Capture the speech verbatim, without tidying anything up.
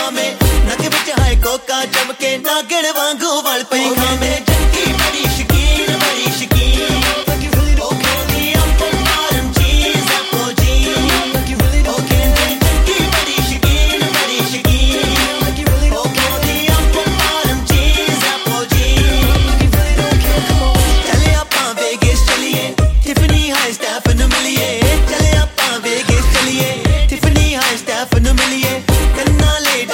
खामे नक विच हाय कोका चमके नागण वांगू वल पई खामे जंकी बड़ी शकीन बड़ी शकीन ओ कहंदी अप्पल मारम चीज अप्पो जी ओ कहंदी जंकी बड़ी शकीन बड़ी शकीन ओ कहंदी अप्पल मारम चीज अप्पो जी चले आपां वेगस चलिए